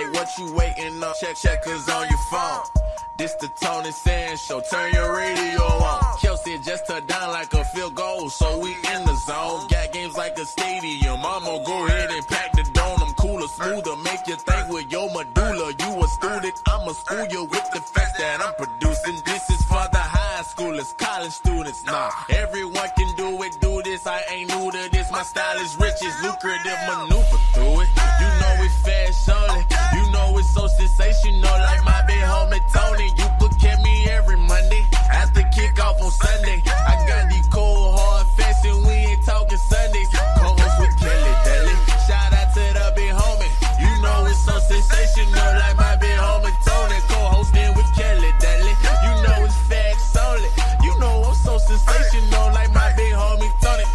what you waiting on? Checkers on your phone. This the Tony Sands show, turn your radio on. Kelsey just touched down like a field goal, so we in the zone. Got games like a stadium, I'ma go ahead and pack the dome. I'm cooler, smoother, make you think with your medulla. You a student, I'ma school you with the facts that I'm producing. This is for the high schoolers, college students, nah. Everyone can do it, do this, I ain't new to this. My style is rich, it's lucrative, maneuver through it. You know it's fast only, you know it's so sensational, like my big homie Tony. You could catch me every Monday after kickoff on Sunday. I got these cold hard facts and we ain't talking Sundays. Co-host with Kelly Daly. Shout out to the big homie. You know it's so sensational, like my big homie Tony. Co-hosting with Kelly Daly. You know it's facts only. You know I'm so sensational, like my big homie Tony.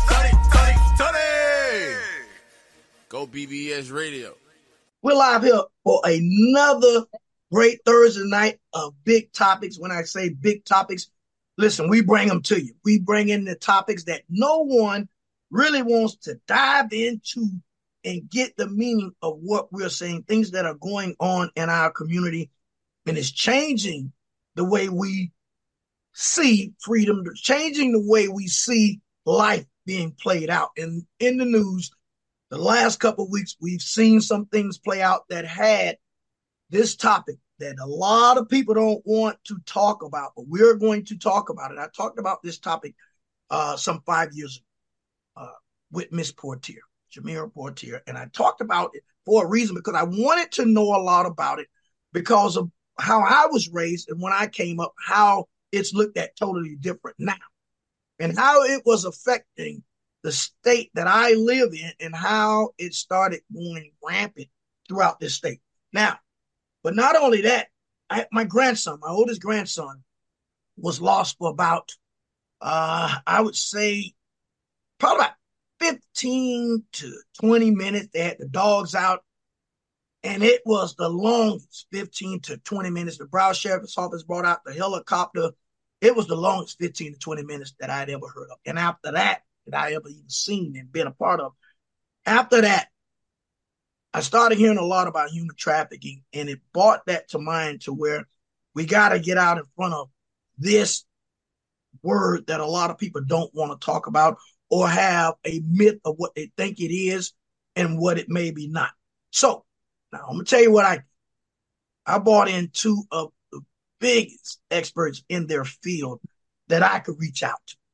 Go BBS Radio. We're live here for another great Thursday night of big topics. When I say big topics, listen, we bring them to you. We bring in the topics that no one really wants to dive into and get the meaning of what we're saying, things that are going on in our community, and it's changing the way we see freedom, changing the way we see life being played out. And in the news, the last couple of weeks, we've seen some things play out that had this topic that a lot of people don't want to talk about, but we're going to talk about it. I talked about this topic some 5 years ago with Miss Portier, Jamira Portier, and I talked about it for a reason, because I wanted to know a lot about it because of how I was raised, and when I came up, how it's looked at totally different now, and how it was affecting the state that I live in and how it started going rampant throughout this state. Now, but not only that, my grandson, my oldest grandson, was lost for about, I would say, probably about 15 to 20 minutes. They had the dogs out, and it was the longest 15 to 20 minutes. The Broward Sheriff's Office brought out the helicopter. It was the longest 15 to 20 minutes that I'd ever heard of. And after that I ever even seen and been a part of. After that, I started hearing a lot about human trafficking, and it brought that to mind to where we got to get out in front of this word that a lot of people don't want to talk about, or have a myth of what they think it is and what it may be not. So now I'm going to tell you what I brought in two of the biggest experts in their field that I could reach out to.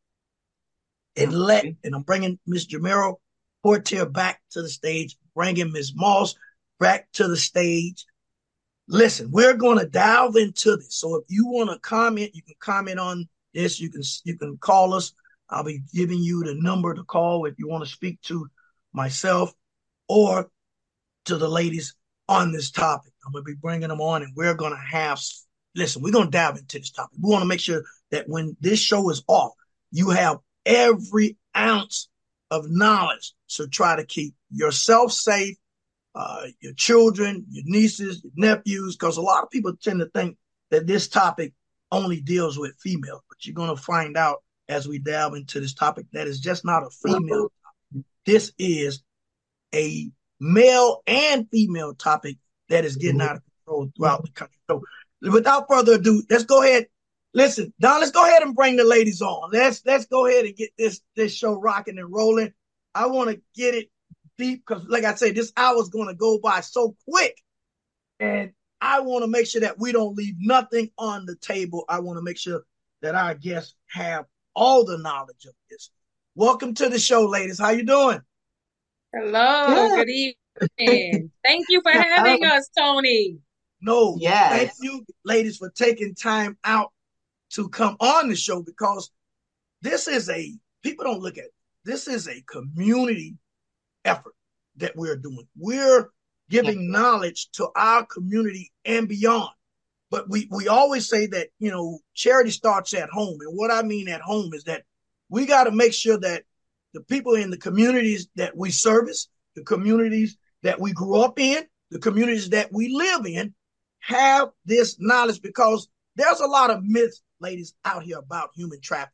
And I'm bringing Miss Jamira Portier back to the stage, bringing Ms. Moss back to the stage. Listen, we're going to dive into this. So if you want to comment, you can comment on this. You can call us. I'll be giving you the number to call if you want to speak to myself or to the ladies on this topic. I'm going to be bringing them on, and we're going to we're going to dive into this topic. We want to make sure that when this show is off, you have every ounce of knowledge to try to keep yourself safe, your children, your nieces, your nephews, because a lot of people tend to think that this topic only deals with females, but you're going to find out as we delve into this topic that is just not a female topic. This is a male and female topic that is getting out of control throughout the country. So without further ado, let's go ahead. Listen, Don, let's go ahead and bring the ladies on. Let's go ahead and get this show rocking and rolling. I want to get it deep because, like I said, this hour is going to go by so quick. And I want to make sure that we don't leave nothing on the table. I want to make sure that our guests have all the knowledge of this. Welcome to the show, ladies. How you doing? Hello. Good evening. Thank you for having us, Tony. No, thank you, ladies, for taking time out to come on the show, because this is people don't look at it. This is a community effort that we're doing. We're giving knowledge to our community and beyond. But we always say that, charity starts at home. And what I mean at home is that we got to make sure that the people in the communities that we service, the communities that we grew up in, the communities that we live in, have this knowledge, because there's a lot of myths, ladies, out here about human trafficking.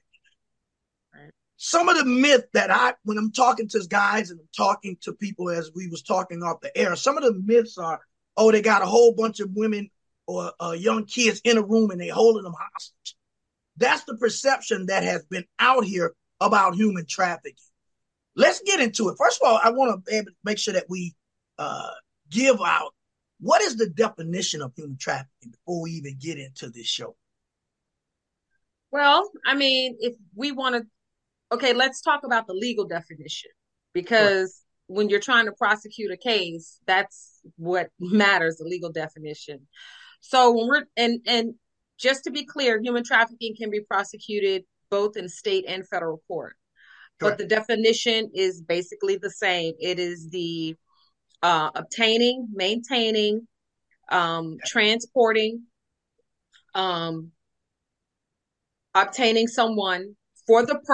Some of the myth that when I'm talking to guys and I'm talking to people as we was talking off the air, some of the myths are oh, they got a whole bunch of women or young kids in a room and they holding them hostage. That's the perception that has been out here about human trafficking. Let's get into it. First of all, I want to make sure that we give out what is the definition of human trafficking before we even get into this show. Well, I mean, if we want to, okay, let's talk about the legal definition, because when you're trying to prosecute a case, that's what matters, the legal definition. So when we're, and just to be clear, human trafficking can be prosecuted both in state and federal court. Correct. But the definition is basically the same. It is the obtaining, maintaining, transporting, obtaining someone for the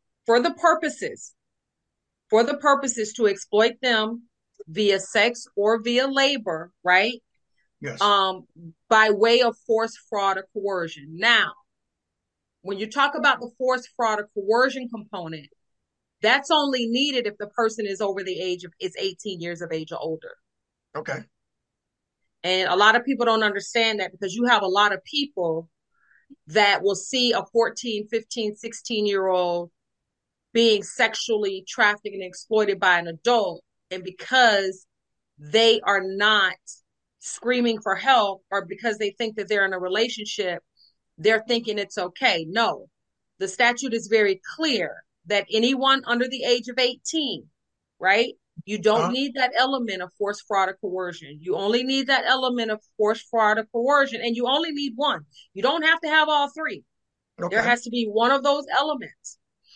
purposes to exploit them via sex or via labor, right? Yes. By way of force, fraud, or coercion. Now, when you talk about the force, fraud, or coercion component, that's only needed if the person is over the age of, is 18 years of age or older. Okay. And a lot of people don't understand that, because you have a lot of people that will see a 14, 15, 16-year-old being sexually trafficked and exploited by an adult. And because they are not screaming for help, or because they think that they're in a relationship, they're thinking it's okay. No, the statute is very clear that anyone under the age of 18, right? You don't need that element of force, fraud, or coercion. You only need that element of force, fraud, or coercion, and you only need one. You don't have to have all three. Okay. There has to be one of those elements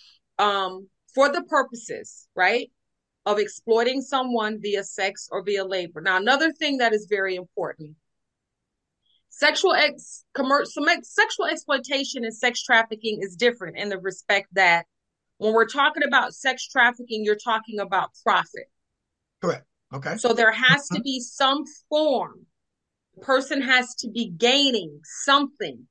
for the purposes, right, of exploiting someone via sex or via labor. Now, another thing that is very important, sexual exploitation and sex trafficking is different in the respect that when we're talking about sex trafficking, you're talking about profit. Correct. Okay. So there has to be some form. The person has to be gaining something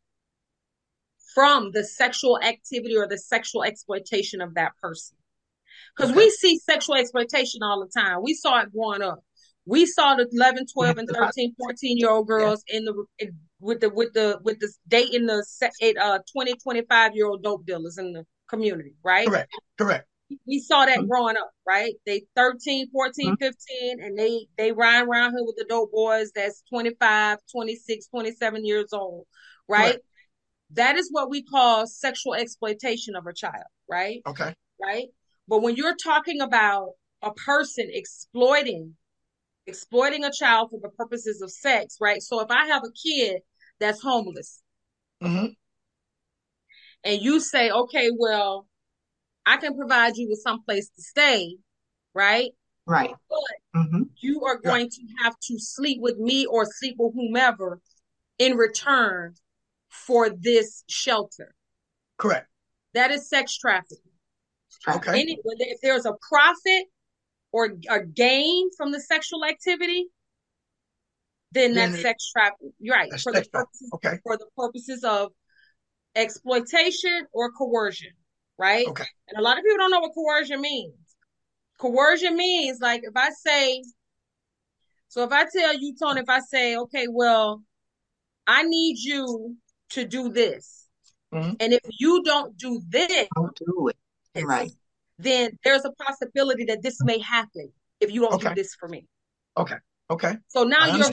from the sexual activity or the sexual exploitation of that person. Because we see sexual exploitation all the time. We saw it growing up. We saw the 11, 12, and 13, 14-year-old girls with the dating the 20, 25-year-old dope dealers in the community, right? Correct. We saw that growing up, right? They 13, 14, 15, and they ride around here with the dope boys that's 25, 26, 27 years old, right? Correct. That is what we call sexual exploitation of a child, right? Okay. Right? But when you're talking about a person exploiting a child for the purposes of sex, right? So if I have a kid that's homeless, and you say, okay, well, I can provide you with some place to stay, right? Right. But you are going to have to sleep with me or sleep with whomever in return for this shelter. Correct. That is sex trafficking. Okay. If there's a profit or a gain from the sexual activity, then that's sex trafficking. You're right. For the purposes of exploitation or coercion, right? Okay. And a lot of people don't know what coercion means. Coercion means, like, if I tell you, Tony, if I say, okay, well, I need you to do this. And if you don't do this, don't do it. Right. Then there's a possibility that this may happen if you don't do this for me. Okay. So now you're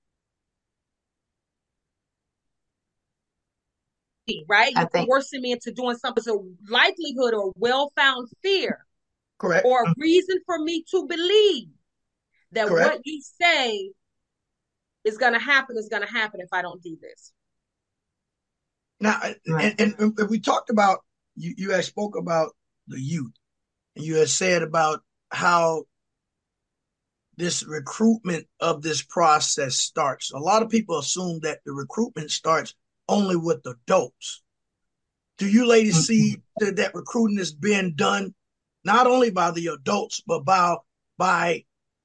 right. You're forcing me into doing something. There's a likelihood or well-found fear, correct, or a reason for me to believe that what you say is going to happen if I don't do this. Now, and we talked about, you had spoke about the youth, and you had said about how this recruitment of this process starts. A lot of people assume that the recruitment starts only with adults. Do you ladies see that recruiting is being done not only by the adults, but by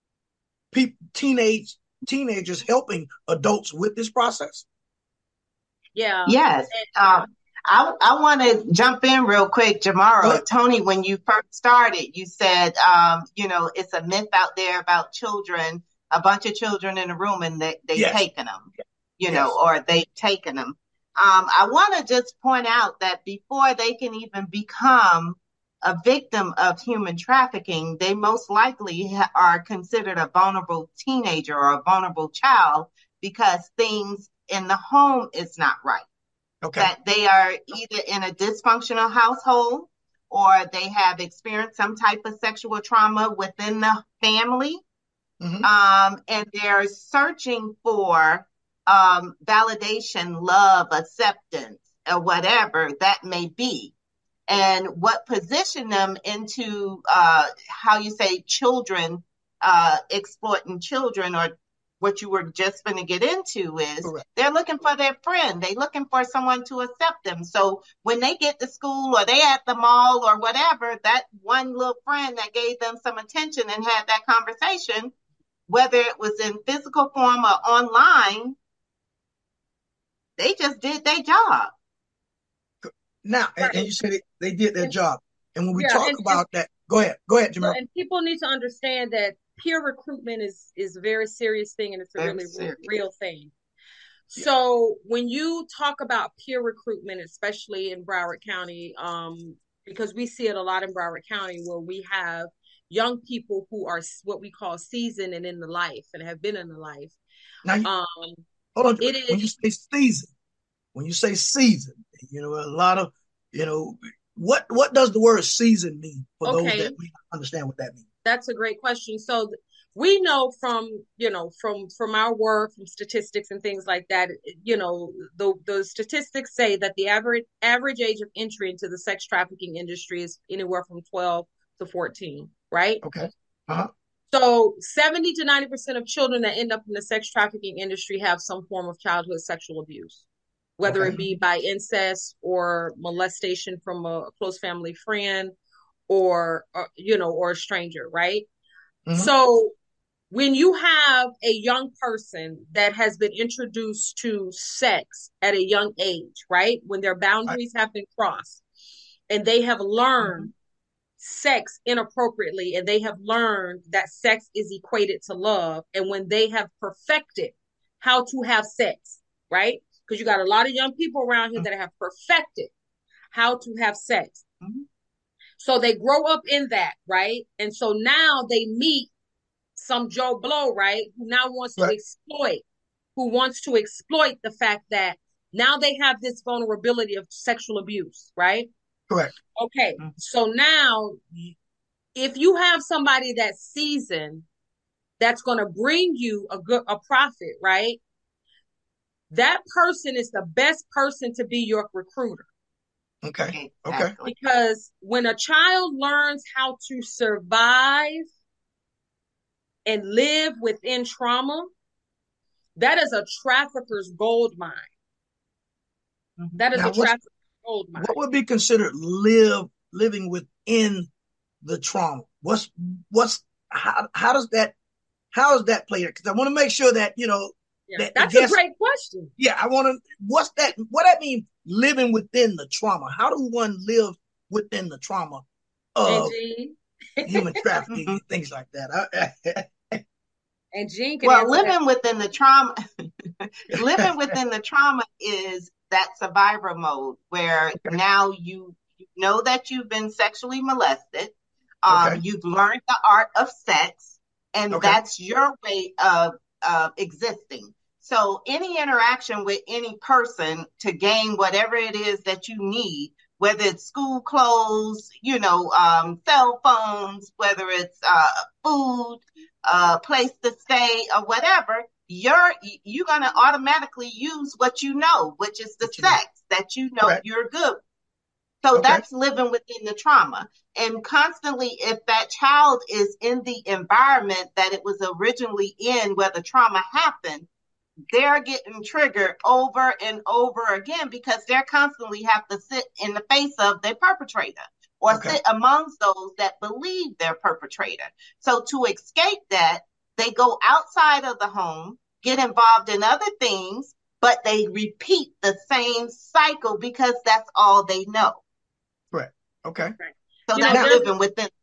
teenagers helping adults with this process? Yeah. Yes. I want to jump in real quick, Jamaro. Tony, when you first started, you said, it's a myth out there about children a bunch of children in a room and they Yes. taking them, you Yes. know, or they taking them. I want to just point out that before they can even become a victim of human trafficking, they most likely are considered a vulnerable teenager or a vulnerable child because things in the home is not right. Okay. That they are either in a dysfunctional household or they have experienced some type of sexual trauma within the family. Mm-hmm. And they're searching for validation, love, acceptance, or whatever that may be. And what positioned them into how you say children, exploiting children, or what you were just going to get into is Correct. They're looking for their friend. They're looking for someone to accept them. So when they get to school or they at the mall or whatever, that one little friend that gave them some attention and had that conversation, whether it was in physical form or online, they just did their job. Now, and you said they did their job. And when we Yeah, talk about that, go ahead, Jamil. And people need to understand that peer recruitment is a very serious thing, and it's a Very really serious. real thing. Yeah. So when you talk about peer recruitment, especially in Broward County, because we see it a lot in Broward County, where we have young people who are what we call seasoned and in the life and have been in the life. Now, hold on. It When is you say season, you know, a lot of, you know, what does the word season mean for those that may not understand what that means? That's a great question. So we know from, you know, from our work, from statistics and things like that, you know, the statistics say that the average age of entry into the sex trafficking industry is anywhere from 12 to 14, right? Okay. Uh-huh. So 70 to 90% of children that end up in the sex trafficking industry have some form of childhood sexual abuse, whether it be by incest or molestation from a close family friend or you know, or a stranger, right? Mm-hmm. So when you have a young person that has been introduced to sex at a young age, right? When their boundaries have been crossed and they have learned sex inappropriately and they have learned that sex is equated to love, and when they have perfected how to have sex, right? Because you got a lot of young people around here that have perfected how to have sex. So they grow up in that, right? And so now they meet some Joe Blow, right? Who now wants to exploit the fact that now they have this vulnerability of sexual abuse, right? Correct. Okay. So now if you have somebody that's seasoned, that's going to bring you a profit, right? That person is the best person to be your recruiter. Okay. Because when a child learns how to survive and live within trauma, that is a trafficker's gold mine. That is a trafficker's gold mine. What would be considered living within the trauma? How is that played? Because I want to make sure that, you know, that's a great question. Yeah, what that mean, living within the trauma? How do one live within the trauma of human trafficking and things like that? And Jean can living within the trauma, living within the trauma is that survivor mode where now you know that you've been sexually molested. You've learned the art of sex, and that's your way of existing. So any interaction with any person to gain whatever it is that you need, whether it's school clothes, you know, cell phones, whether it's food, place to stay or whatever, you're going to automatically use what you know, which is the sex that you know you're good. So that's living within the trauma. And constantly, if that child is in the environment that it was originally in where the trauma happened, they're getting triggered over and over again because they're constantly have to sit in the face of their perpetrator or sit amongst those that believe their perpetrator. So to escape that, they go outside of the home, get involved in other things, but they repeat the same cycle because that's all they know. Correct. Okay. So that's living within.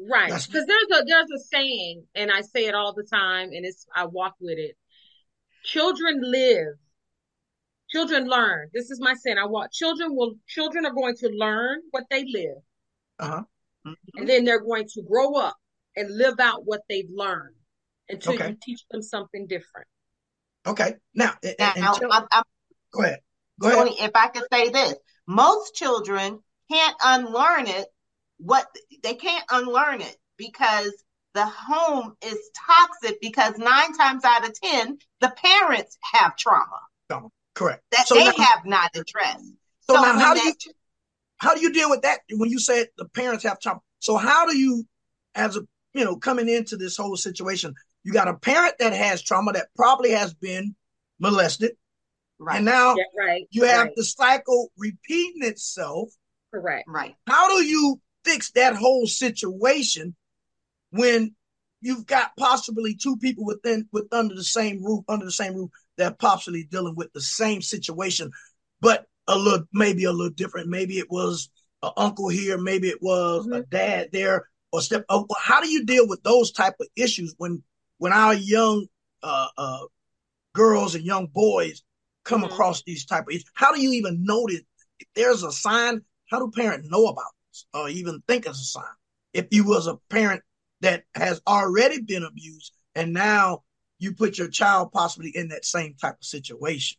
Right. Because there's a saying, and I say it all the time, and I walk with it. Children live. Children learn. This is my saying. Children are going to learn what they live. Uh-huh. And then they're going to grow up and live out what they've learned until you teach them something different. Okay. Now, go ahead. Tony, if I could say this, most children can't unlearn it. They can't unlearn it because the home is toxic, because 9 times out of 10, the parents have trauma. Correct. That they have not addressed. So now how do you deal with that when you said the parents have trauma? So how do you, coming into this whole situation, you got a parent that has trauma that probably has been molested. Right. And now you have the cycle repeating itself. Correct. Right. How do you fix that whole situation when you've got possibly 2 people under the same roof that are possibly dealing with the same situation, but maybe a little different? Maybe it was an uncle here, maybe it was a dad there, or how do you deal with those type of issues when our young girls and young boys come across these type of issues? How do you even notice if there's a sign? How do parents know about this or even think it's a sign? If you was a parent that has already been abused and now you put your child possibly in that same type of situation.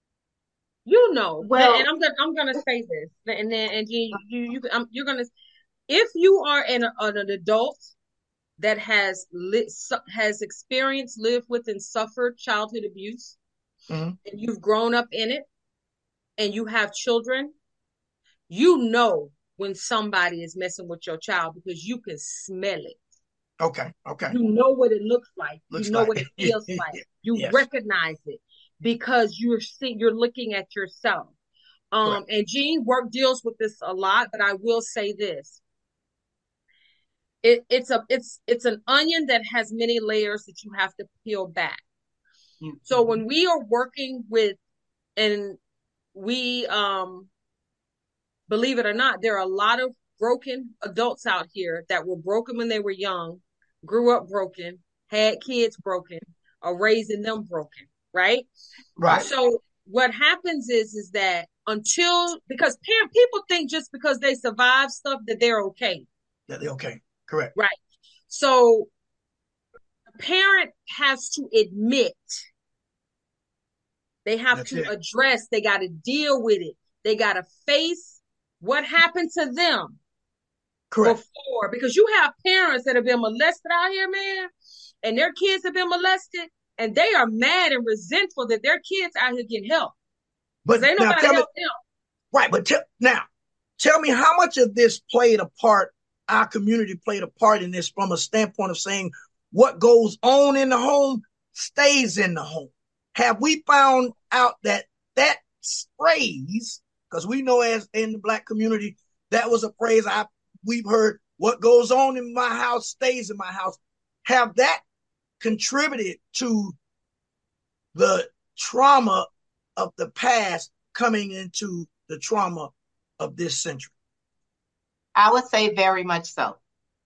Well, and I'm gonna say this, and then you're gonna, if you are an adult that has experienced, lived with, and suffered childhood abuse, and you've grown up in it, and you have children, when somebody is messing with your child because you can smell it. Okay. You know what it looks like. You know what it feels like. You recognize it because you're looking at yourself. And Gene work deals with this a lot, but I will say this. It's an onion that has many layers that you have to peel back. Mm-hmm. So when we are working with, and we believe it or not, there are a lot of broken adults out here that were broken when they were young, grew up broken, had kids broken, or raising them broken, right? Right. So what happens is that because people think just because they survive stuff that they're okay. That they're okay. Correct. Right. So the parent has to admit, they have to address, they got to deal with it. They got to face what happened to them. Correct. Before, because you have parents that have been molested out here, man, and their kids have been molested, and they are mad and resentful that their kids out here getting help. But they don't help them. Right, but tell me how much of this played a part, our community played a part in this from a standpoint of saying what goes on in the home stays in the home. Have we found out that phrase, because we know as in the Black community, that was a phrase we've heard, what goes on in my house stays in my house. Have that contributed to the trauma of the past coming into the trauma of this century? I would say very much so.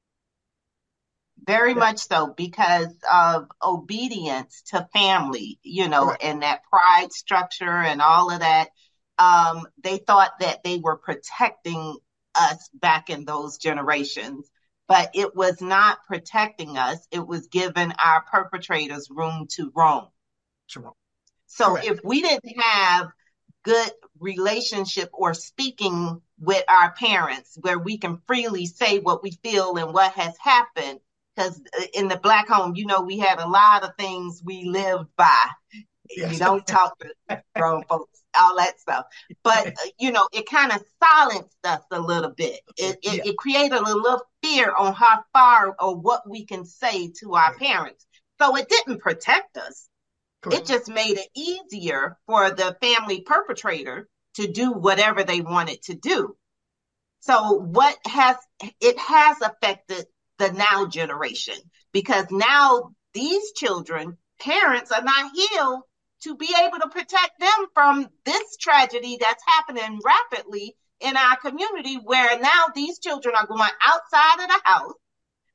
Very much so, because of obedience to family, and that pride structure and all of that. They thought that they were protecting us back in those generations, but it was not protecting us. It was giving our perpetrators room to roam. So if we didn't have good relationship or speaking with our parents where we can freely say what we feel and what has happened, because in the Black home, we had a lot of things we lived by. Yes. You don't talk to grown folks, all that stuff. But, it kind of silenced us a little bit. It created a little fear on how far or what we can say to our parents. So it didn't protect us. Correct. It just made it easier for the family perpetrator to do whatever they wanted to do. So it has affected the now generation, because now these children, parents are not healed to be able to protect them from this tragedy that's happening rapidly in our community, where now these children are going outside of the house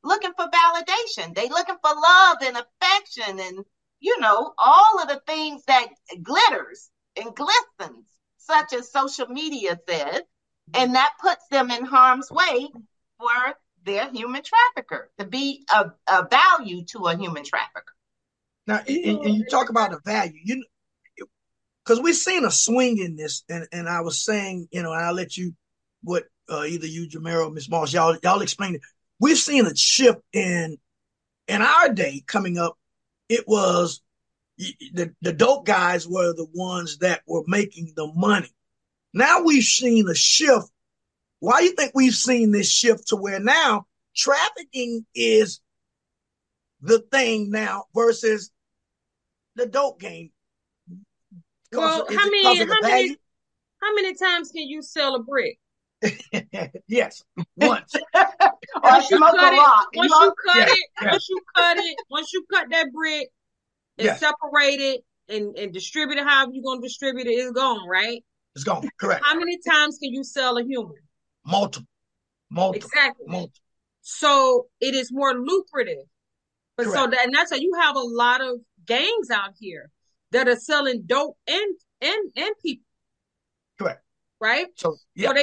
looking for validation. They looking for love and affection and, all of the things that glitters and glistens, such as social media says. And that puts them in harm's way for their human trafficker, to be a value to a human trafficker. Now, and you talk about the value, because we've seen a swing in this, and I was saying, and I'll let you, either you, Jamera, or Ms. Moss, y'all explain it. We've seen a shift in our day coming up. It was the dope guys were the ones that were making the money. Now we've seen a shift. Why do you think we've seen this shift to where now trafficking is the thing now versus the dope game? Well, how many times can you sell a brick? Yes, once. Once you cut that brick and separate it and distribute it however you're going to distribute it, it's gone, right? It's gone, correct. How many times can you sell a human? Multiple. Exactly. Multiple. So it is more lucrative. But correct. That's how you have a lot of gangs out here that are selling dope and people. Correct. Right? So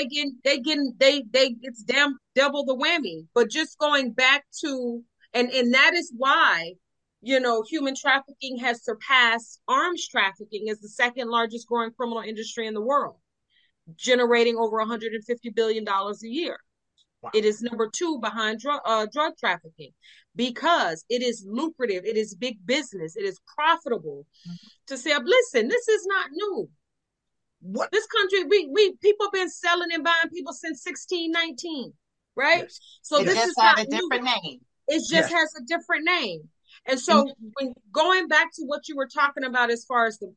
it's double the whammy. But just going back to and that is why, human trafficking has surpassed arms trafficking as the second largest growing criminal industry in the world, generating over $150 billion a year. Wow. It is number 2 behind drug trafficking because it is lucrative. It is big business. It is profitable to say, listen, this is not new. What? This country, we people have been selling and buying people since 1619, right? Yes. So this is not a different name. It just has a different name. And so when going back to what you were talking about as far as the,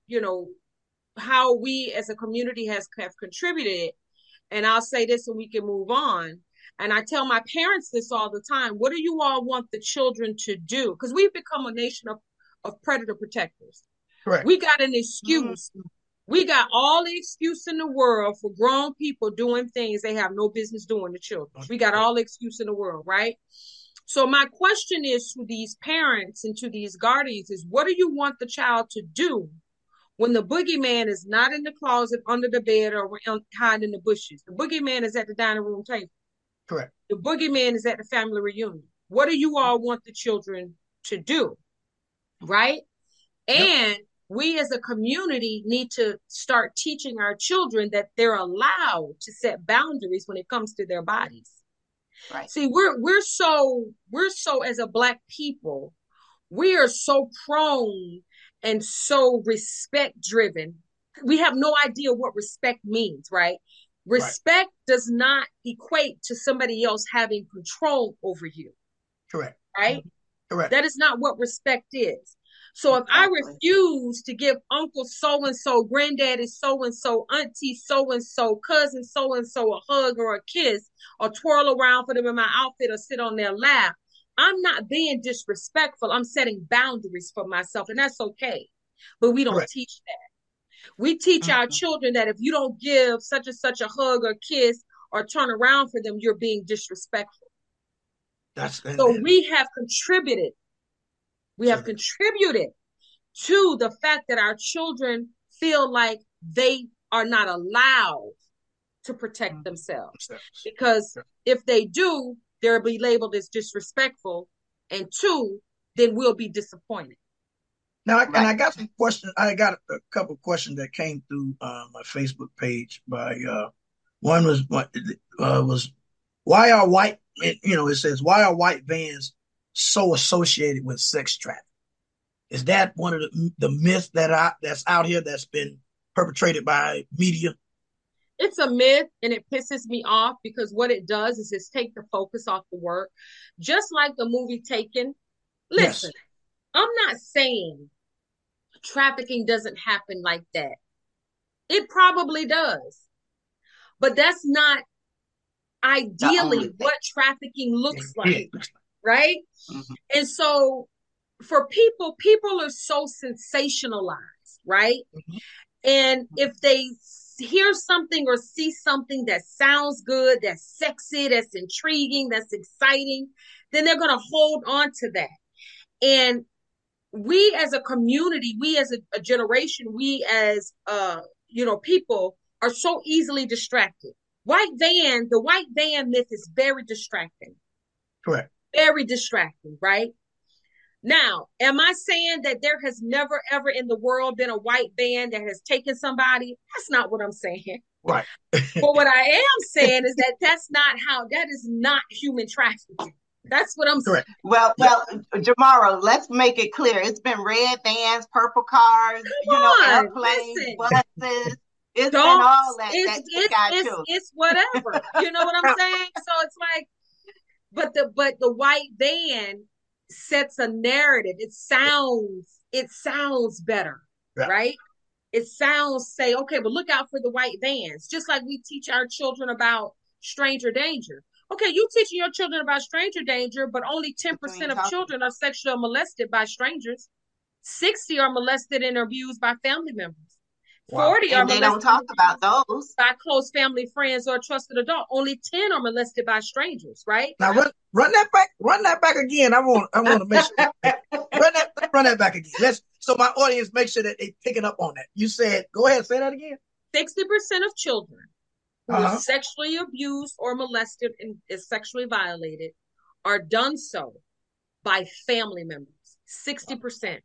how we as a community have contributed, and I'll say this and we can move on. And I tell my parents this all the time. What do you all want the children to do? Because we've become a nation of predator protectors. Correct. We got an excuse. Mm-hmm. We got all the excuse in the world for grown people doing things they have no business doing to children. We got all the excuse in the world, right? So my question is to these parents and to these guardians is, what do you want the child to do when the boogeyman is not in the closet, under the bed, or hiding in the bushes? The boogeyman is at the dining room table. Correct. The boogeyman is at the family reunion. What do you all want the children to do? Right? Yep. And we as a community need to start teaching our children that they're allowed to set boundaries when it comes to their bodies. Right. See, we're so as a Black people, we are so prone and so respect driven. We have no idea what respect means, right? Respect does not equate to somebody else having control over you. Correct. Right? Correct. That is not what respect is. So if I refuse to give Uncle so-and-so, Granddaddy so-and-so, Auntie so-and-so, Cousin so-and-so a hug or a kiss or twirl around for them in my outfit or sit on their lap, I'm not being disrespectful. I'm setting boundaries for myself, and that's okay. But we don't teach that. We teach our children that if you don't give such and such a hug or kiss or turn around for them, you're being disrespectful. So we have contributed. We have contributed to the fact that our children feel like they are not allowed to protect themselves. Because if they do, they'll be labeled as disrespectful. And 2, then we'll be disappointed. Now, and I got some questions. I got a couple of questions that came through my Facebook page. One was why are white? It says, why are white vans so associated with sex trafficking? Is that one of the myths that's out here that's been perpetrated by media? It's a myth, and it pisses me off because what it does is just take the focus off the work. Just like the movie Taken. Listen, I'm not saying trafficking doesn't happen like that. It probably does. But that's not ideally what trafficking looks like, right? Mm-hmm. And so for people are so sensationalized, right? Mm-hmm. And if they hear something or see something that sounds good, that's sexy, that's intriguing, that's exciting, then they're going to hold on to that. And we as a community, we as a generation, we as, people are so easily distracted. The white van myth is very distracting. Correct. Very distracting, right? Now, am I saying that there has never, ever in the world been a white van that has taken somebody? That's not what I'm saying. Right. But what I am saying is that is not human trafficking. That's what I'm saying. Well, Jamaro, let's make it clear. It's been red vans, purple cars, airplanes, buses. It's been all that. It's whatever. You know what I'm saying? So it's like, but the white van sets a narrative. It sounds better, right? It sounds, say, okay, but look out for the white vans. Just like we teach our children about stranger danger. Okay, you teaching your children about stranger danger, but only 10% of children are sexually molested by strangers. 60 are molested and abused by family members. Wow. 40 are molested. They don't talk about those by close family friends or a trusted adult. Only 10 are molested by strangers, right? Now run that back again. I want to make sure. run that back again. So my audience make sure that they picking up on that. You said, go ahead, say that again. 60% of children who are sexually abused or molested and is sexually violated are done so by family members. 60%.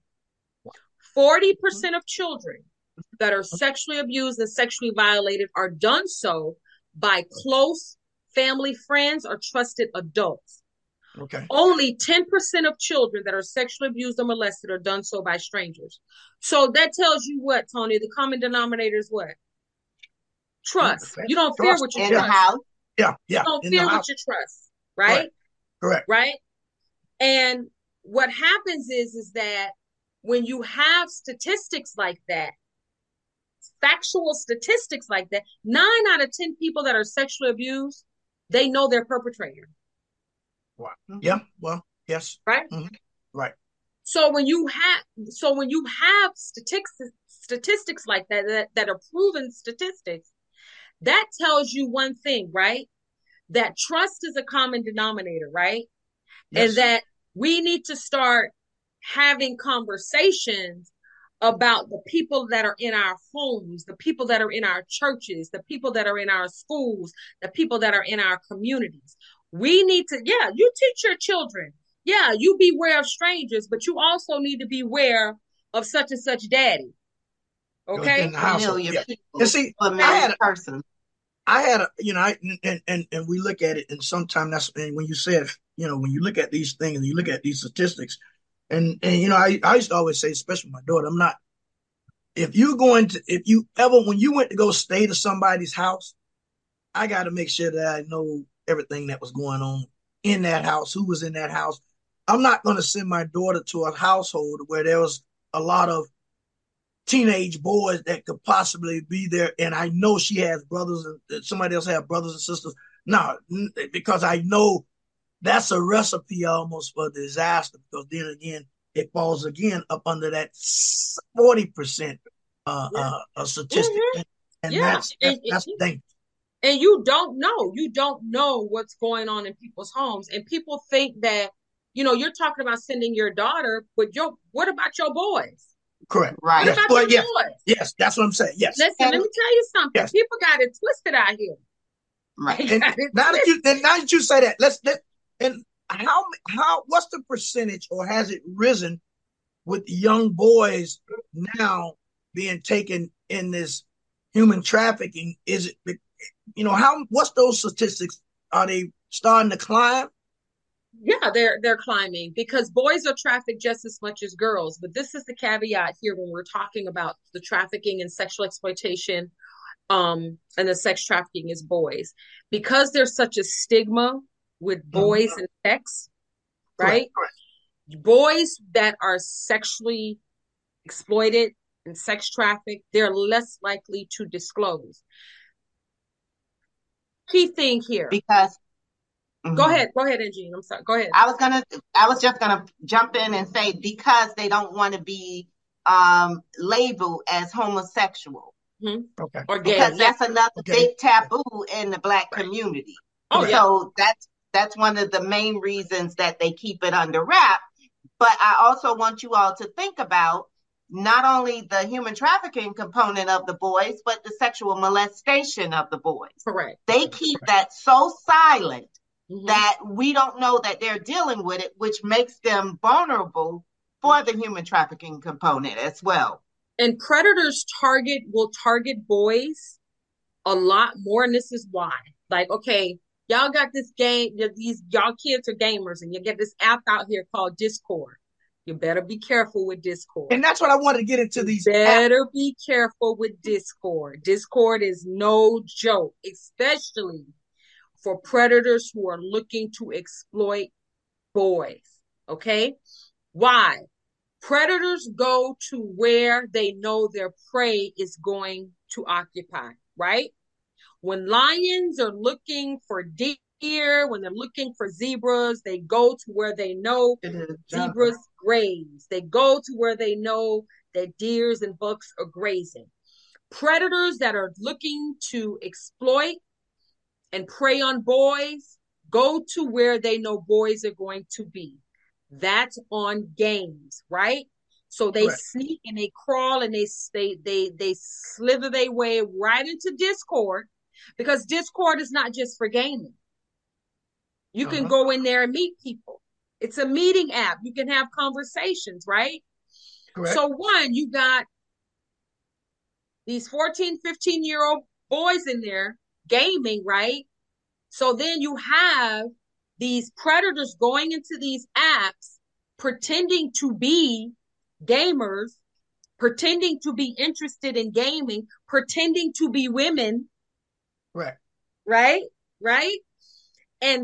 40% of children that are sexually abused and sexually violated are done so by close family friends or trusted adults. Okay. Only 10% of children that are sexually abused or molested are done so by strangers. So that tells you what, Tony? The common denominator is what? Trust. You don't fear what you trust. House. Yeah. You don't fear what you trust, right? Correct. Right? And what happens is that when you have statistics like that, factual statistics like that, 9 out of 10 people that are sexually abused, they know their perpetrator. Wow. Yeah. Well, yes. Right. Mm-hmm. Right. So when you have statistics like that are proven statistics, that tells you one thing, right? That trust is a common denominator, right? Yes. And that we need to start having conversations about the people that are in our homes, the people that are in our churches, the people that are in our schools, the people that are in our communities. We need to, you teach your children. Yeah, you beware of strangers, but you also need to beware of such and such daddy. Okay? You see, I had and we look at it, and sometimes that's, and when you said, when you look at these things and you look at these statistics, and I used to always say, especially my daughter, when you went to go stay to somebody's house, I got to make sure that I know everything that was going on in that house, who was in that house. I'm not going to send my daughter to a household where there was a lot of teenage boys that could possibly be there, and I know she has brothers and somebody else have brothers and sisters. No, because I know that's a recipe almost for disaster, because then again, it falls again up under that 40% statistic. And that's dangerous. And you don't know what's going on in people's homes. And people think that, you're talking about sending your daughter, but what about your boys? Correct. Right. What about your boys? Yes, that's what I'm saying. Yes. Listen, let me tell you something. Yes. People got it twisted out here. Right. And now that you say that, and what's the percentage, or has it risen with young boys now being taken in this human trafficking? Is it, what's those statistics? Are they starting to climb? Yeah, they're climbing, because boys are trafficked just as much as girls. But this is the caveat here when we're talking about the trafficking and sexual exploitation, and the sex trafficking is boys, because there's such a stigma with boys and sex, right? Correct. Boys that are sexually exploited and sex trafficked, they're less likely to disclose. Key thing here. Because Go ahead, Angie. I'm sorry. Go ahead. I was just gonna jump in and say, because they don't want to be labeled as homosexual. Mm-hmm. Okay. Or gay. Because that's another big taboo in the Black community. Oh, so That's one of the main reasons that they keep it under wrap. But I also want you all to think about not only the human trafficking component of the boys, but the sexual molestation of the boys. Correct. They keep that so silent that we don't know that they're dealing with it, which makes them vulnerable for the human trafficking component as well. And predators will target boys a lot more, and this is why. Like, okay, y'all got this game, y'all kids are gamers, and you get this app out here called Discord. You better be careful with Discord. And that's what I wanted to get into these. Be careful with Discord. Discord is no joke, especially for predators who are looking to exploit boys. Okay? Why? Predators go to where they know their prey is going to occupy, right? When lions are looking for deer, when they're looking for zebras, they go to where they know zebras graze. They go to where they know that deers and bucks are grazing. Predators that are looking to exploit and prey on boys go to where they know boys are going to be. That's on games, right? So they sneak and they crawl and they slither their way right into Discord, because Discord is not just for gaming. You can go in there and meet people. It's a meeting app. You can have conversations, right? Correct. So one, you got these 14, 15-year-old boys in there gaming, right? So then you have these predators going into these apps, pretending to be gamers, pretending to be interested in gaming, pretending to be women. Right? And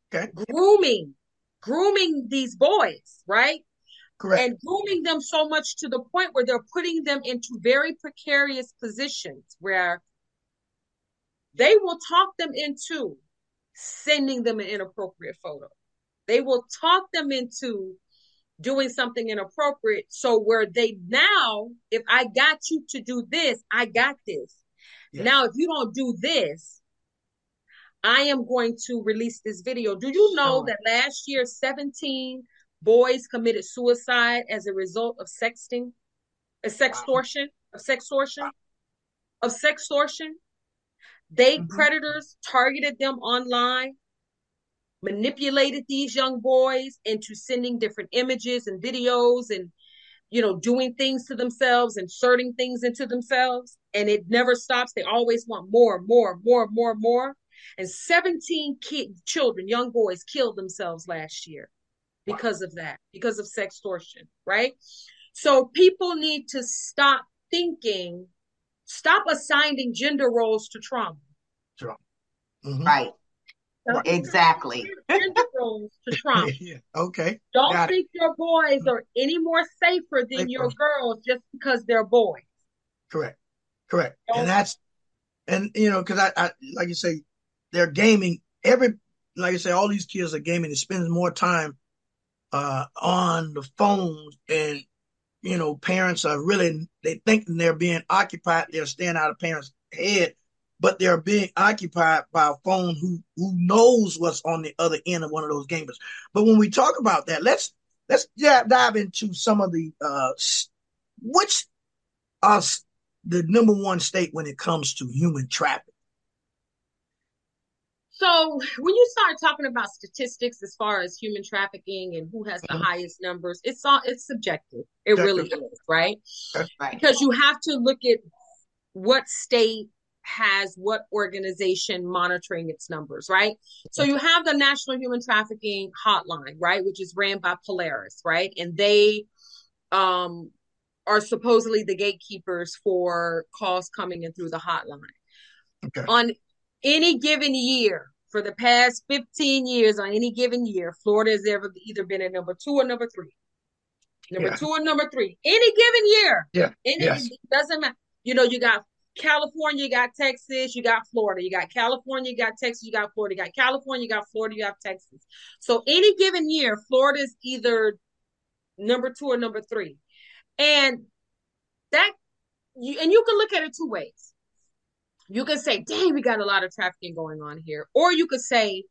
grooming these boys, right? Correct. And grooming them so much to the point where they're putting them into very precarious positions where they will talk them into sending them an inappropriate photo. They will talk them into doing something inappropriate. So where they now, if I got you to do this, I got this. Yes. Now, if you don't do this, I am going to release this video. Do you know that last year, 17 boys committed suicide as a result of sexting, sextortion? Predators targeted them online, manipulated these young boys into sending different images and videos and, doing things to themselves, inserting things into themselves. And it never stops. They always want more. And 17 children, young boys, killed themselves last year because of that, because of sextortion, right? So people need to stop assigning gender roles to trauma. Right. Exactly. Gender roles to trauma. Okay. Don't think your boys are any more safer than your girls just because they're boys. Correct. Because I like you say, they're gaming. Like I say, all these kids are gaming. They spend more time on the phones, and parents are they think they're being occupied. They're staying out of parents' head, but they're being occupied by a phone who knows what's on the other end of one of those gamers. But when we talk about that, let's dive into some of the which are the number one state when it comes to human trafficking. So when you start talking about statistics as far as human trafficking and who has the highest numbers, it's subjective. It really is, right? Because you have to look at what state has what organization monitoring its numbers, right? So you have the National Human Trafficking Hotline, right, which is ran by Polaris, right? And they are supposedly the gatekeepers for calls coming in through the hotline. Okay. On any given year, for the past 15 years, on any given year, Florida has either been at number 2 or number 3. Number 2 or number 3. Any given year. Yeah. It doesn't matter. You got California, you got Texas, you got Florida. You got California, you got Texas, you got Florida. You got California, you got Florida, you got Texas. So any given year, Florida is either number 2 or number 3. And you can look at it 2 ways. You can say, dang, we got a lot of trafficking going on here. Or you could say,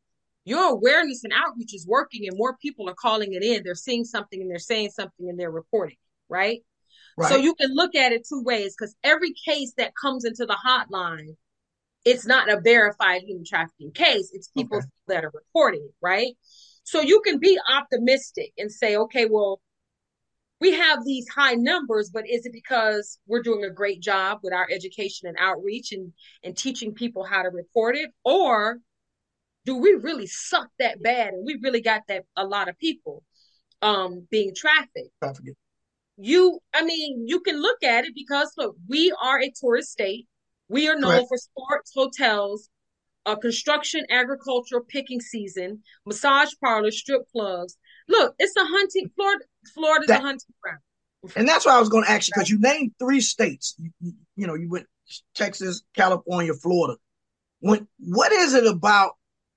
your awareness and outreach is working and more people are calling it in. They're seeing something and they're saying something and they're reporting, right? So you can look at it two ways, because every case that comes into the hotline, it's not a verified human trafficking case. It's people that are reporting it, right? So you can be optimistic and say, okay, well, we have these high numbers, but is it because we're doing a great job with our education and outreach and teaching people how to report it? Or do we really suck that bad and we really got that a lot of people being trafficked? You can look at it because, look, we are a tourist state. We are known for sports, hotels, construction, agricultural, picking season, massage parlors, strip clubs. Look, it's a hunting, Florida's a hunting ground. And that's what I was going to ask you, because you named 3 states. You went Texas, California, Florida. What is it about,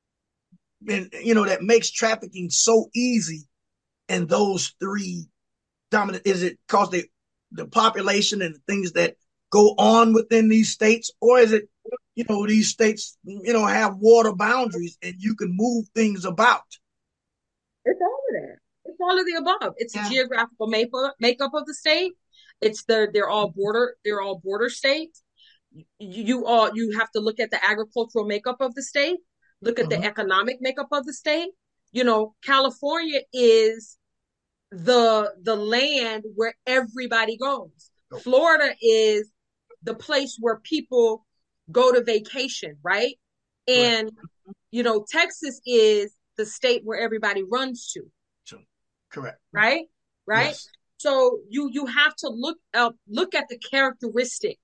that makes trafficking so easy in those 3 dominant? Is it because the population and the things that go on within these states, or is it, these states, have water boundaries and you can move things about? It's all of that. It's all of the above. It's the geographical makeup of the state. They're all border states. You have to look at the agricultural makeup of the state. Look at the economic makeup of the state. California is the land where everybody goes. Florida is the place where people go to vacation, right? And Texas is the state where everybody runs to. Correct. Right? Yes. So you have to look at the characteristic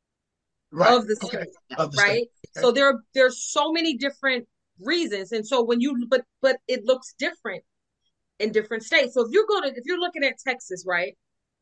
of the state, right? Okay. So there's so many different reasons, and so when but it looks different in different states. So if you're looking at Texas, right?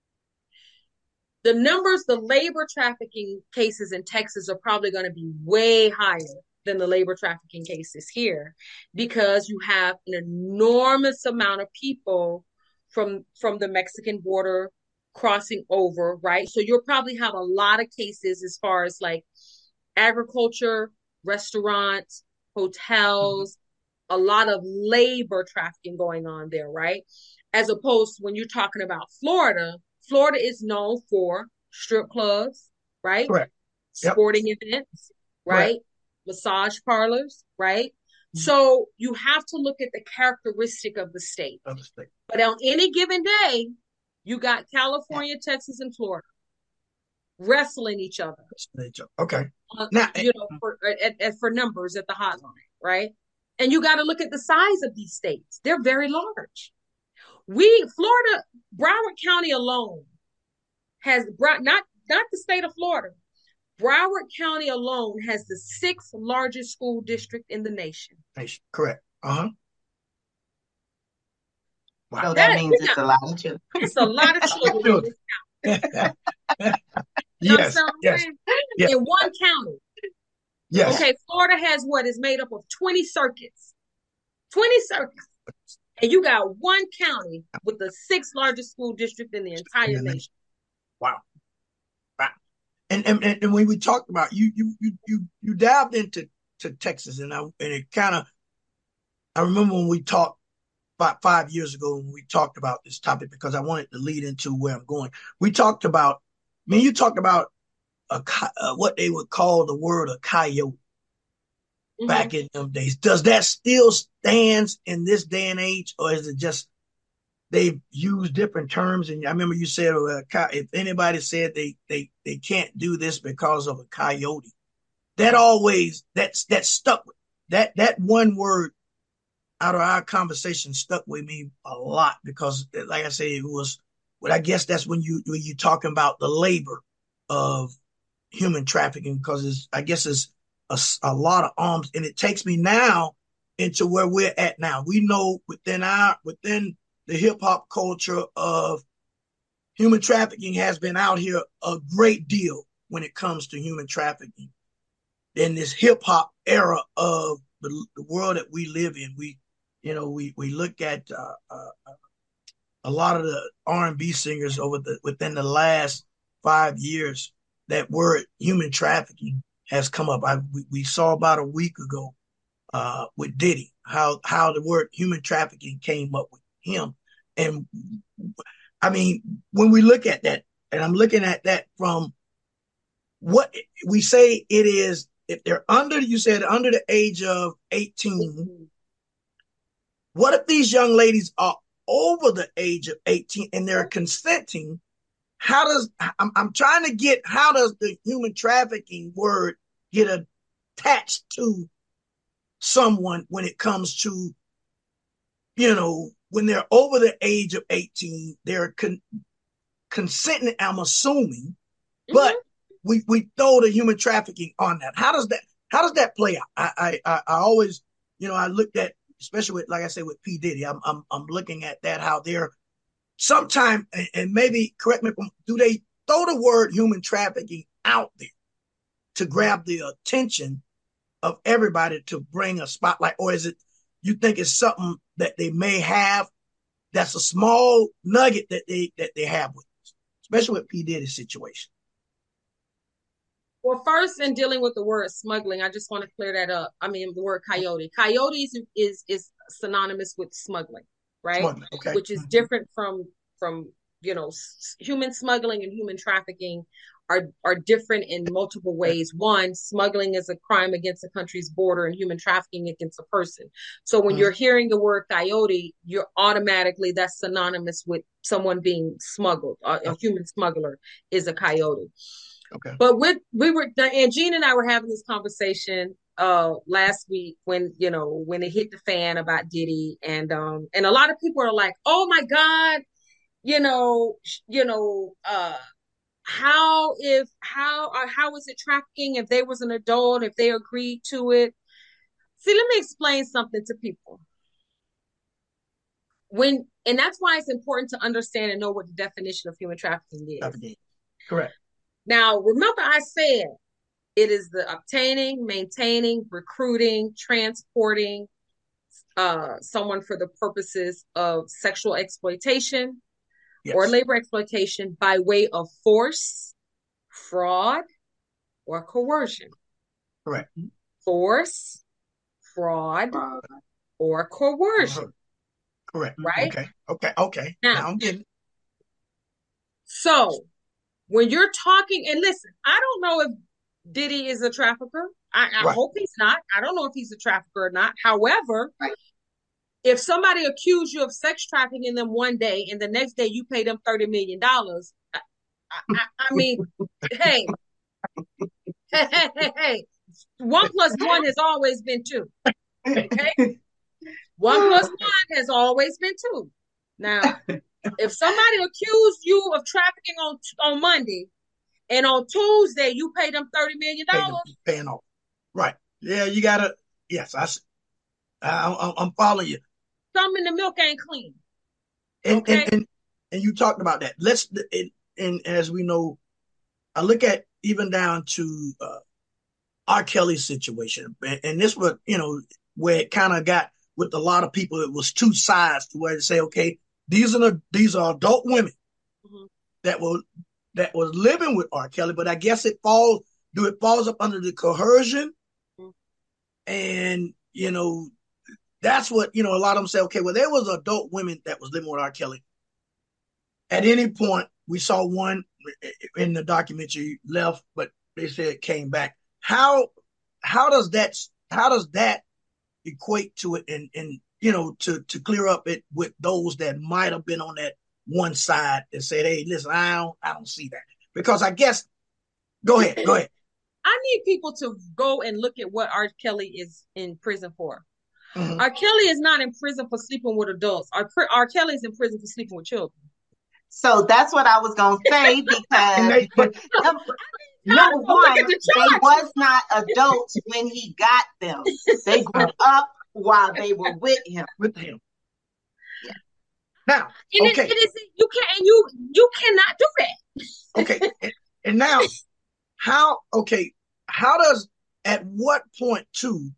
The numbers, the labor trafficking cases in Texas are probably going to be way higher than the labor trafficking cases here, because you have an enormous amount of people from the Mexican border crossing over, right? So you'll probably have a lot of cases as far as like agriculture, restaurants, hotels, a lot of labor trafficking going on there, right? As opposed to when you're talking about Florida is known for strip clubs, right? Correct. Sporting events, right? Correct. Massage parlors, right? So you have to look at the characteristic of the state. But on any given day, you got California, Texas, and Florida wrestling each other. Okay. Now, for numbers at the hotline, right? And you got to look at the size of these states. They're very large. Florida, Broward County alone has not the state of Florida. Broward County alone has the 6th largest school district in the nation. Correct. Wow. So that means it's a lot of children. It's a lot of children in this county. Yes. In one county. Yes. Okay, Florida has what is made up of 20 circuits. 20 circuits. And you got one county with the 6th largest school district in the entire nation. Wow. And when we talked about you dived into Texas, and it kind of, I remember when we talked about 5 years ago when we talked about this topic, because I wanted to lead into where I'm going. We talked about, you talked about what they would call the word a coyote back in them days. Does that still stands in this day and age, or is it just they've used different terms? And I remember you said, if anybody said they can't do this because of a coyote, that stuck with that one word out of our conversation stuck with me a lot, because like I say, it was, well, I guess that's when you're talking about the labor of human trafficking, because I guess it's a lot of arms. And it takes me now into where we're at now. We know within the hip hop culture of human trafficking has been out here a great deal when it comes to human trafficking. In this hip hop era of the world that we live in, we look at a lot of the R&B singers within the last 5 years. That word human trafficking has come up. We saw about a week ago with Diddy, how the word human trafficking came up with him. And I mean, when we look at that, and I'm looking at that from what we say it is, if they're you said under the age of 18, what if these young ladies are over the age of 18 and they're consenting? I'm trying to get, how does the human trafficking word get attached to someone when it comes to, when they're over the age of 18, they're consenting, I'm assuming, but we throw the human trafficking on that. How does that play out? I always, I looked at, especially with, like I said, with P. Diddy, I'm looking at that, how they're sometimes, and maybe correct me, do they throw the word human trafficking out there to grab the attention of everybody to bring a spotlight? Or is it, you think it's something that they may have that's a small nugget that they have with us, especially with P. Diddy's situation? Well, first, in dealing with the word smuggling, I just want to clear that up. I mean, the word coyote. Coyote is synonymous with smuggling, right? Smuggling, okay. Which is different from human smuggling and human trafficking are different in multiple ways. One, smuggling is a crime against a country's border, and human trafficking against a person. So when you're hearing the word coyote, you're automatically, that's synonymous with someone being smuggled. A human smuggler is a coyote. Okay. But and Gene and I were having this conversation last week when it hit the fan about Diddy, and a lot of people are like, oh my God, how is it trafficking if they was an adult, if they agreed to it? See, let me explain something to people. And that's why it's important to understand and know what the definition of human trafficking is. Correct. Now, remember I said it is the obtaining, maintaining, recruiting, transporting someone for the purposes of sexual exploitation, yes, or labor exploitation by way of force, fraud, or coercion. Correct. Force, fraud, or coercion. Correct. Right? Okay. Now I'm getting. So when you're talking, and listen, I don't know if Diddy is a trafficker. I hope he's not. I don't know if he's a trafficker or not. However, if somebody accused you of sex trafficking them one day and the next day you pay them $30 million, I mean, hey, 1 + 1 has always been 2. Okay? 1 + 1 has always been 2. Now, if somebody accused you of trafficking on Monday, and on Tuesday you pay them $30 million, paying off. Right? Yeah, you gotta. Yes, I'm following you. Something in the milk ain't clean. And you talked about that. And as we know, I look at even down to R. Kelly's situation, and this was, where it kind of got with a lot of people. It was two sides to where they say, okay, these are adult women that was living with R. Kelly, but I guess it falls up under the coercion, and that's what a lot of them say. Okay, well, there was adult women that was living with R. Kelly. At any point, we saw one in the documentary left, but they said came back. How does that equate to it, and to clear up it with those that might have been on that one side that said, hey, listen, I don't see that, because I guess go ahead. I need people to go and look at what R. Kelly is in prison for. Mm-hmm. R. Kelly is not in prison for sleeping with adults. R. Kelly is in prison for sleeping with children. So that's what I was going to say, because number one, they was not adults when he got them. They grew up while they were with him. Yeah. Now, okay. You cannot do that. Okay. And now, how does, at what point too,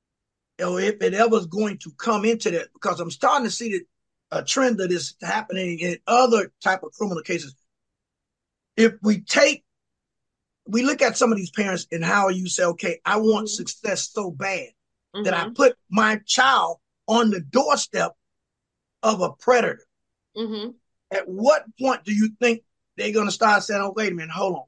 if it ever is going to come into that, because I'm starting to see a trend that is happening in other type of criminal cases. If we look at some of these parents and how you say, okay, I want success so bad. that I put my child on the doorstep of a predator. At what point do you think they're going to start saying, oh, wait a minute, hold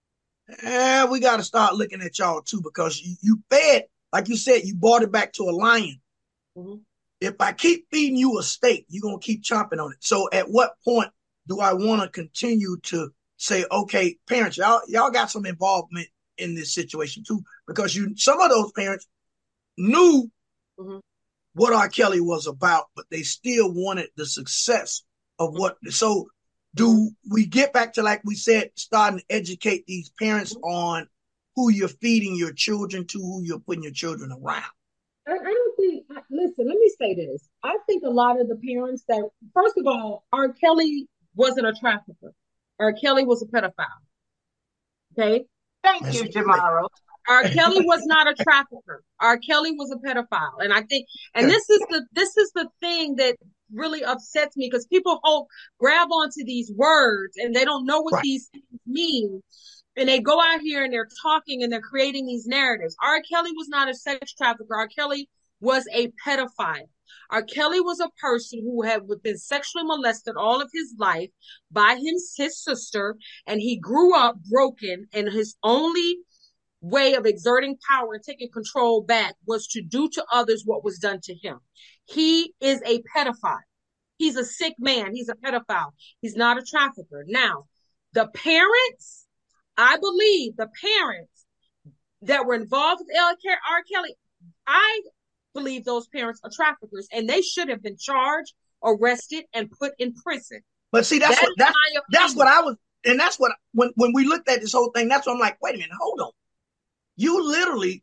on. We got to start looking at y'all too, because you fed, like you said, you brought it back to a lion. If I keep feeding you a steak, you're going to keep chomping on it. So at what point do I want to continue to say, okay, parents, y'all got some involvement in this situation too? Because some of those parents knew what R. Kelly was about, but they still wanted the success of what. So do we get back to, like we said, starting to educate these parents on who you're feeding your children to, who you're putting your children around? I don't think, listen, let me say this. I think a lot of the parents that, first of all, R. Kelly wasn't a trafficker. R. Kelly was a pedophile. Okay? Thank you, Jamaro. R. Kelly was not a trafficker. R. Kelly was a pedophile. And I think, and this is the thing that really upsets me, because people grab onto these words and they don't know what these things mean. And they go out here and they're talking and they're creating these narratives. R. Kelly was not a sex trafficker. R. Kelly was a pedophile. R. Kelly was a person who had been sexually molested all of his life by his sister, and he grew up broken, and his only way of exerting power and taking control back was to do to others what was done to him. He is a pedophile. He's a sick man. He's a pedophile. He's not a trafficker. Now, the parents, I believe the parents that were involved with R. Kelly, I believe those parents are traffickers, and they should have been charged, arrested, and put in prison. But see, that's what I was, and that's what, when we looked at this whole thing, that's what I'm like, wait a minute, hold on. You literally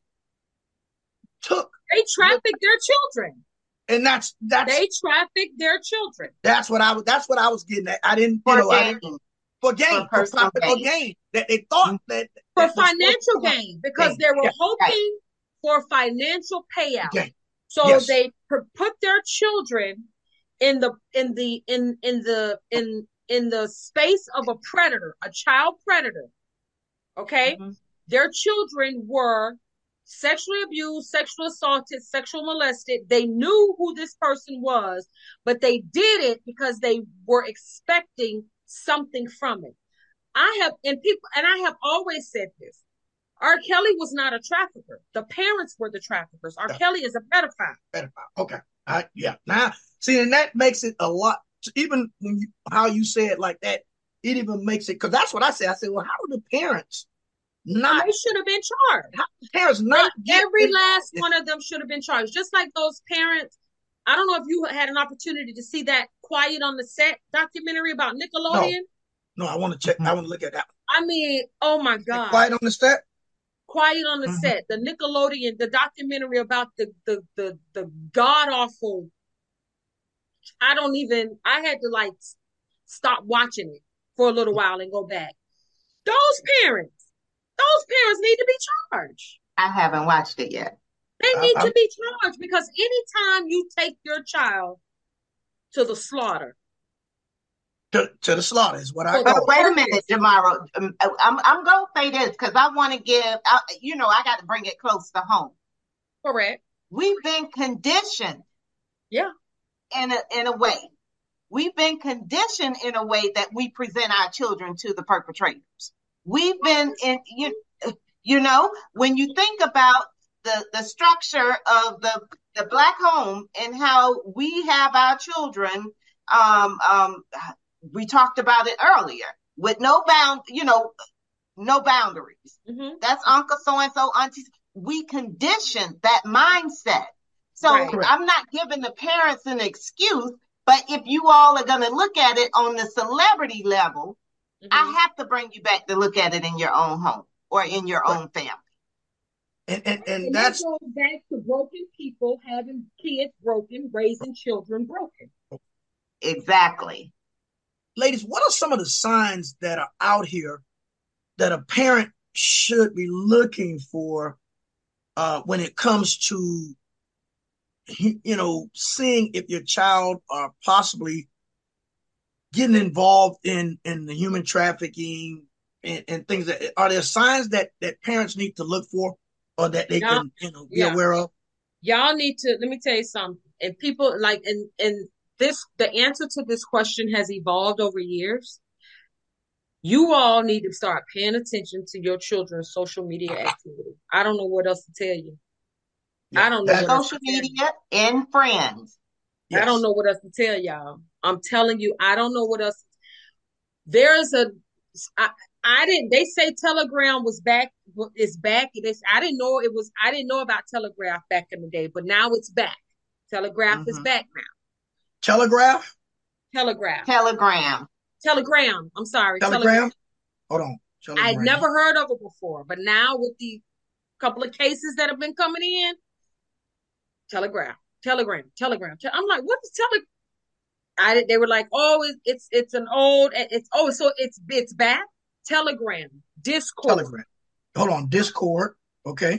they trafficked their children. And that's they trafficked their children. That's what I was getting at. I didn't, for gain. That they thought that for financial gain, because they were hoping for financial payout. Okay. So they put their children in the space of a predator, a child predator. Okay, their children were sexually abused, sexually assaulted, sexually molested. They knew who this person was, but they did it because they were expecting something from it. I have always said this. R. Kelly was not a trafficker. The parents were the traffickers. R. Kelly is a pedophile. Okay. Now, see, and that makes it a lot, even when how you say it like that, it even makes it, because that's what I said. I said, well, how do the parents not? They should have been charged. How do the parents not? Every last one of them should have been charged. Just like those parents. I don't know if you had an opportunity to see that Quiet on the Set documentary about Nickelodeon. No, I want to check. I want to look at that. I mean, oh my God. Quiet on the Set? Quiet on the Set, the Nickelodeon, the documentary about the god awful. I had to stop watching it for a little while and go back. Those parents need to be charged. I haven't watched it yet. They need to be charged, because anytime you take your child to the slaughter. To the slaughter is what I But wait a minute, Jamaro. I'm going to say this because I want to give, I got to bring it close to home. Correct. We've been conditioned. Yeah. In a way. We've been conditioned in a way that we present our children to the perpetrators. We've been when you think about the structure of the Black home and how we have our children, we talked about it earlier with no boundaries. That's Uncle so-and-so, aunties. We condition that mindset. So I'm not giving the parents an excuse, but if you all are going to look at it on the celebrity level, I have to bring you back to look at it in your own home or in your own family. And that's goes back to broken people having kids broken, raising children broken. Exactly. Ladies, what are some of the signs that are out here that a parent should be looking for when it comes to, seeing if your child are possibly getting involved in the human trafficking and things are there signs that parents need to look for or that they can be aware of? Y'all need to, let me tell you something. And people like, and this, the answer to this question has evolved over years. You all need to start paying attention to your children's social media activity. I don't know what else to tell you. Yeah, I don't know what else social to tell you. media and friends. I don't know what else to tell y'all. I'm telling you, I don't know what else. There's a, I didn't, they say Telegram was back, it's back. I didn't know it was, I didn't know about Telegraph back in the day, but now it's back. Telegraph is back now. Telegraph? Telegram. I'm sorry. Telegram? Hold on. Telegram. I'd never heard of it before, but now with the couple of cases that have been coming in, Telegram. I'm like, what is Telegram? They were like, oh, it's an old, so it's back. Telegram, Discord. Telegram. Hold on, Discord. Okay.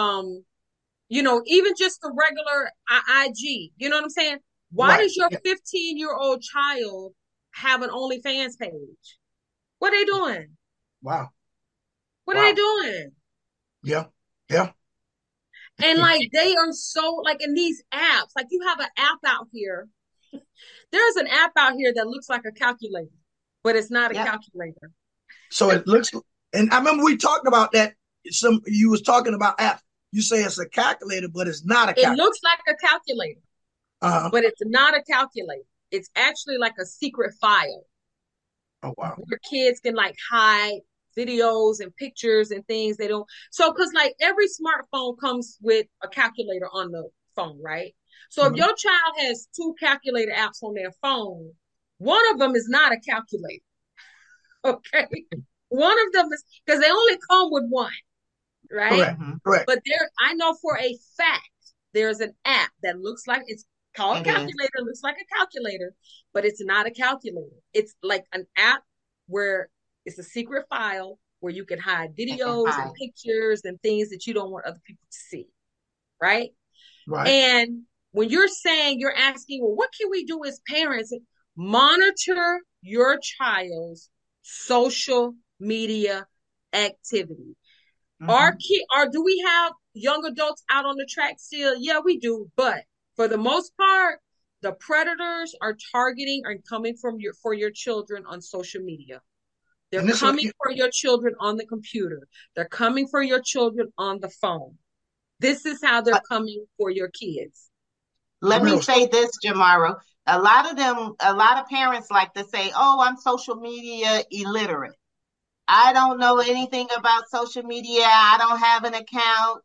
Even just the regular IG. You know what I'm saying? Why does your 15-year-old child have an OnlyFans page? What are they doing? Wow. What are they doing? Yeah. And like they are so like in these apps, like you have an app out here. There's an app out here that looks like a calculator, but it's not a calculator. So it looks, and I remember we talked about that. You was talking about apps. You say it's a calculator, but it's not a calculator. It looks like a calculator, but it's not a calculator. It's actually like a secret file. Oh, wow. Where kids can like hide videos and pictures and things they don't. So, because like every smartphone comes with a calculator on the phone, right? So if your child has 2 calculator apps on their phone, one of them is not a calculator. Okay. One of them is, because they only come with one, right? Correct. But I know for a fact, there's an app that looks like, it's called calculator, looks like a calculator, but it's not a calculator. It's like an app where it's a secret file where you can hide videos and pictures and things that you don't want other people to see. Right. And when you're asking, well, what can we do as parents? Monitor your child's social media activity. Do we have young adults out on the track still? Yeah, we do. But for the most part, the predators are targeting and coming for your children on social media. They're coming for your children on the computer. They're coming for your children on the phone. This is how they're coming for your kids. Let me say this, Jamara. A lot of parents like to say, oh, I'm social media illiterate. I don't know anything about social media. I don't have an account.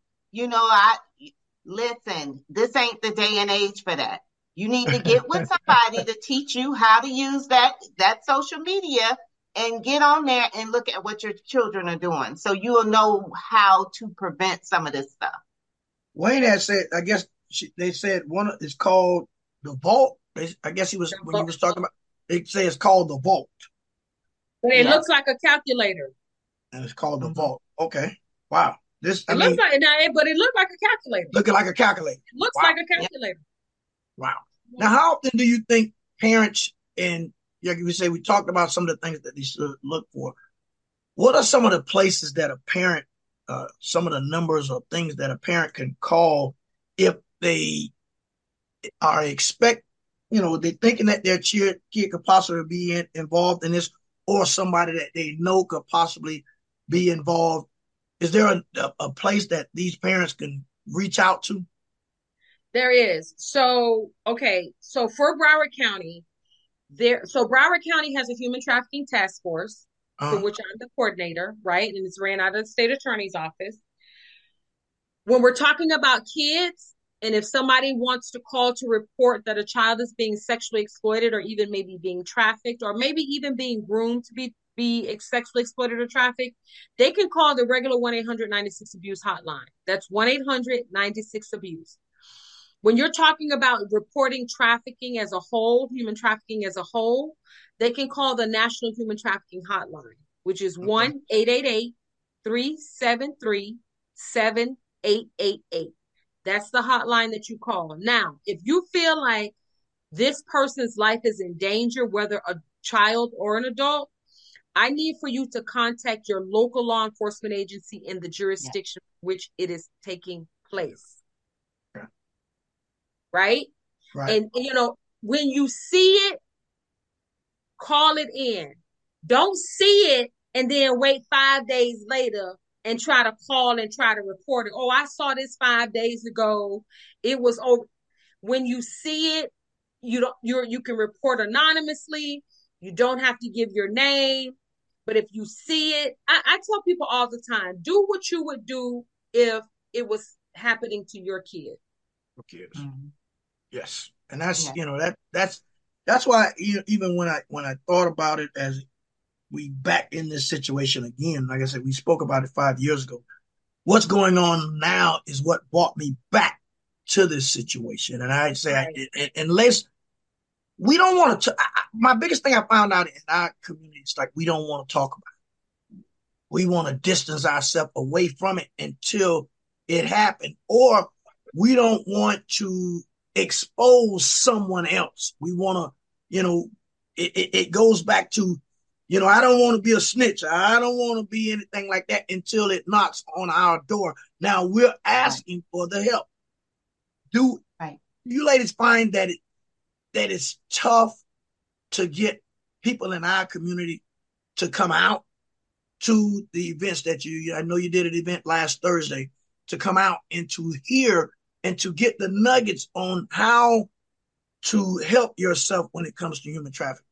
Listen, this ain't the day and age for that. You need to get with somebody to teach you how to use that social media and get on there and look at what your children are doing. So you'll know how to prevent some of this stuff. Wayne had said, I guess they said one is called the Vault. I guess he was talking about, they say it's called the Vault. But it looks like a calculator. And it's called the Vault. Okay. Wow. But it looked like a calculator. Looking like a calculator. It looks like a calculator. Wow. Now, how often do you think parents, and we talked about some of the things that they should look for. What are some of the places that a parent, some of the numbers or things that a parent can call if they are they're thinking that their kid could possibly be involved in this, or somebody that they know could possibly be involved? Is there a place that these parents can reach out to? There is. So for Broward County, Broward County has a human trafficking task force, for which I'm the coordinator, right? And it's ran out of the state attorney's office. When we're talking about kids, and if somebody wants to call to report that a child is being sexually exploited, or even maybe being trafficked, or maybe even being groomed to be sexually exploited or trafficked, they can call the regular 1-800-96-ABUSE hotline. That's 1-800-96-ABUSE. When you're talking about reporting trafficking as a whole, human trafficking as a whole, they can call the National Human Trafficking Hotline, which is 1-888-373-7888. That's the hotline that you call. Now, if you feel like this person's life is in danger, whether a child or an adult, I need for you to contact your local law enforcement agency in the jurisdiction which it is taking place. right? Right. And when you see it, call it in. Don't see it and then wait 5 days later and try to call and try to report it. Oh, I saw this 5 days ago. It was over. When you see it, you can report anonymously. You don't have to give your name. But if you see it, I tell people all the time, do what you would do if it was happening to your kid. Kids. Mm-hmm. Yes. And that's, that's why even when I thought about it as we back in this situation again, like I said, we spoke about it 5 years ago. What's going on now is what brought me back to this situation. And I'd say, right. Unless we don't want to, my biggest thing I found out in our community is like, we don't want to talk about it. We want to distance ourselves away from it until it happened, or we don't want to expose someone else. We want to, it goes back to, I don't want to be a snitch. I don't want to be anything like that until it knocks on our door. Now we're asking for the help. Do you ladies find that it's tough to get people in our community to come out to the events that I know you did an event last Thursday, to come out and to hear and to get the nuggets on how to help yourself when it comes to human trafficking?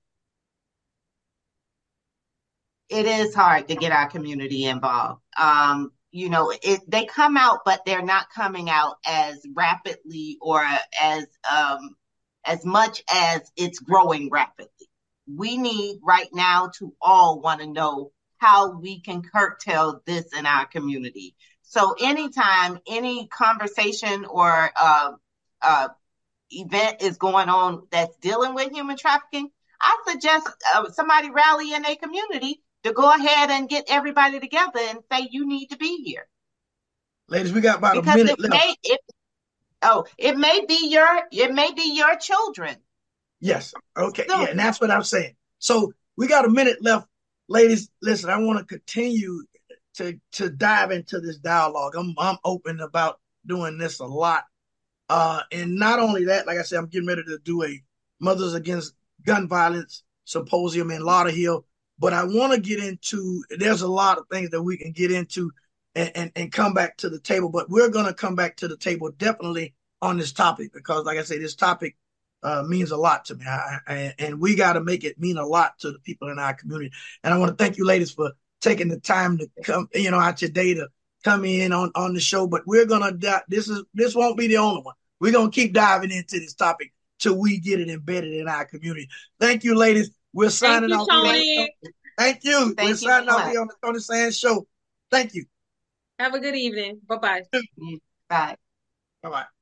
It is hard to get our community involved. They come out, but they're not coming out as rapidly or as much as it's growing rapidly. We need right now to all want to know how we can curtail this in our community. So anytime any conversation or event is going on that's dealing with human trafficking, I suggest somebody rally in a community to go ahead and get everybody together and say, you need to be here. Ladies, we got about a minute left. It may be your children. Yes. Okay. So, yeah, and that's what I'm saying. So we got a minute left. Ladies, listen, I want to continue to dive into this dialogue. I'm open about doing this a lot. And not only that, like I said, I'm getting ready to do a Mothers Against Gun Violence symposium in Lauderhill. But I want to get into, there's a lot of things that we can get into and come back to the table. But we're going to come back to the table definitely on this topic, because like I say, this topic means a lot to me. And we got to make it mean a lot to the people in our community. And I want to thank you ladies for taking the time to come, out your day to come in on the show. But we're going to, this won't be the only one. We're going to keep diving into this topic till we get it embedded in our community. Thank you, ladies. We're signing off. Tony. Thank you. We're signing off here on the Tony Sands Show. Thank you. Have a good evening. Bye-bye. Bye. Bye-bye.